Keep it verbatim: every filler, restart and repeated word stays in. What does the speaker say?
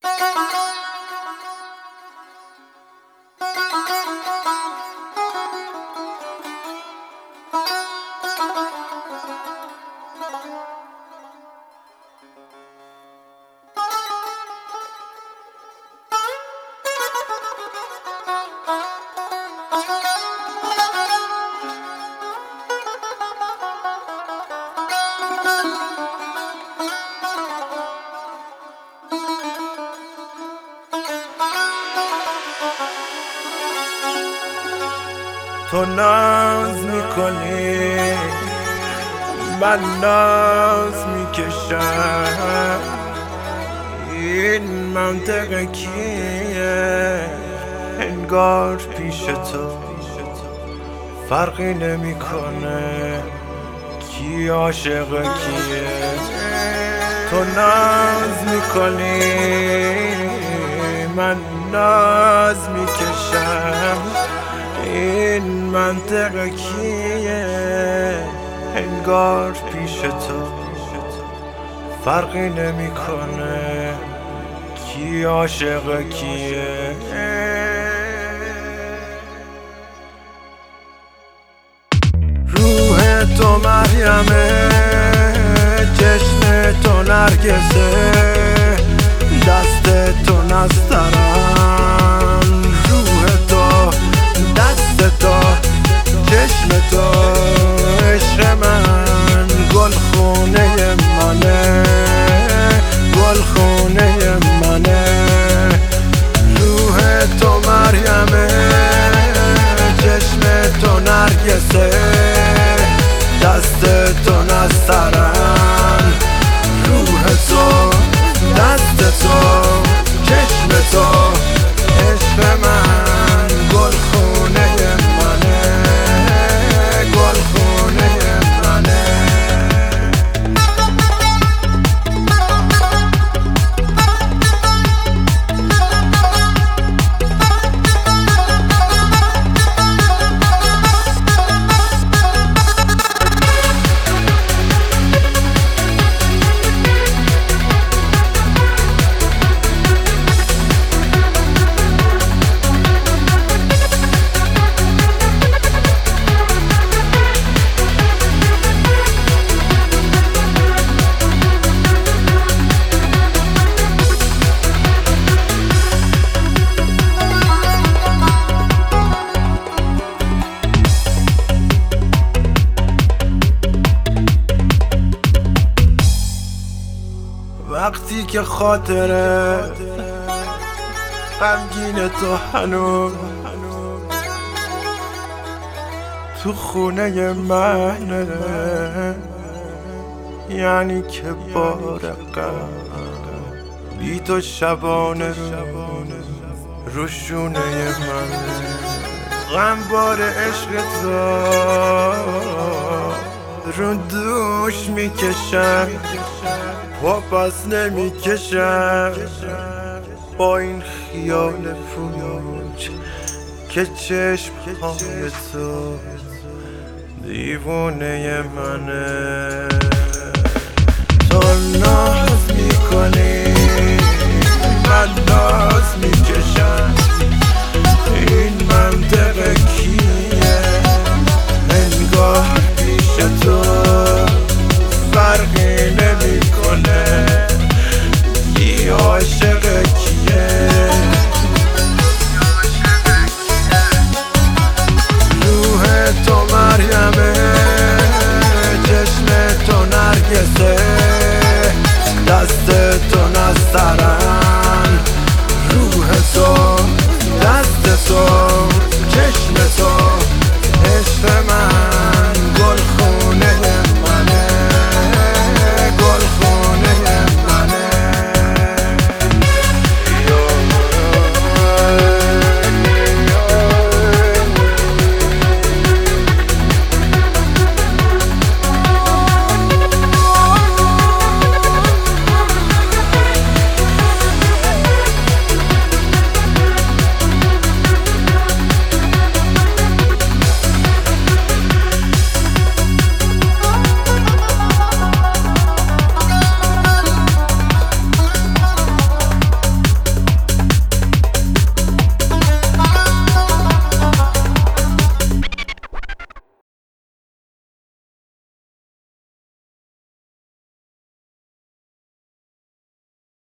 تو ناز میکنی من ناز میکشم، این منطقه کیه؟ انگار پیش تو فرقی نمیکنه کی عاشق کیه. تو ناز میکنی من ناز میکشم، این منطقه کیه؟ انگار پیش تو فرقی نمیکنه کی عاشق کیه. روح تو مریمه، چشم تو نرگسه، دست تو نسترن. روح تو، دست تو، چشم تو، عشق من گل خونه منه، گل خونه منه. روح تو مریمه، چشم تو نرگسه، دست تو نسترن. روح تو، دست تو، چشم تو، عشق من گل خونه منه، گل خونه منه. وقتی که خاطره غمگین تو هنوز تو خونه منه، یعنی که بار غم بی تو شبانه رو شونه منه. غم بار عشق تو رو دوش میکشم، پا پس نمیکشم با این خیال پوچ که چشم های تو دیوونه منه. تو ناز میکنی من ناز میکشم، این منطقه کیه؟ انگار پیش تو فرقی نمیکنه کی عاشق کیه. روح تو مریمه، چشم تو نرگسه، دست تو نسترن.